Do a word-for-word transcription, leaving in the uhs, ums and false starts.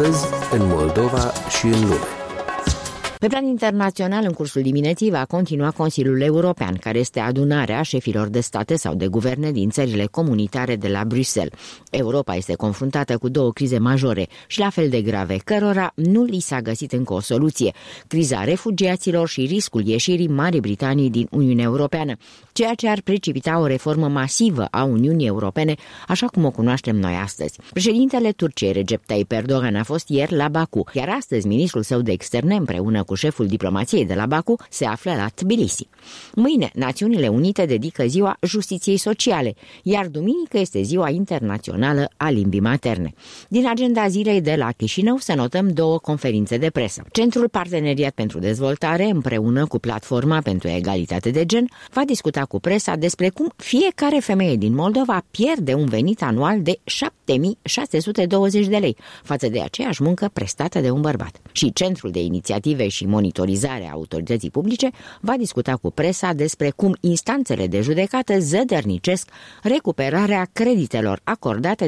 Astăzi, în Moldova și în lume. Pe plan internațional, în cursul dimineții va continua Consiliul European, care este adunarea șefilor de state sau de guverne din țările comunitare de la Bruxelles. Europa este confruntată cu două crize majore și la fel de grave, cărora nu li s-a găsit încă o soluție: criza refugiaților și riscul ieșirii Marii Britanii din Uniunea Europeană, ceea ce ar precipita o reformă masivă a Uniunii Europene, așa cum o cunoaștem noi astăzi. Președintele Turciei, Recep Tayyip Erdogan, a fost ieri la Baku, iar astăzi ministrul său de externe, împreună cu șeful diplomației de la Baku, se află la Tbilisi. Mâine, Națiunile Unite dedică ziua justiției sociale, iar duminică este ziua internațională a limbii materne. Din agenda zilei de la Chișinău să notăm două conferințe de presă. Centrul Parteneriat pentru Dezvoltare, împreună cu Platforma pentru Egalitate de Gen, va discuta cu presa despre cum fiecare femeie din Moldova pierde un venit anual de șapte mii șase sute douăzeci de lei față de aceeași muncă prestată de un bărbat. Și Centrul de Inițiative și Monitorizare a Autorității Publice va discuta cu presa despre cum instanțele de judecată zădărnicesc recuperarea creditelor acordate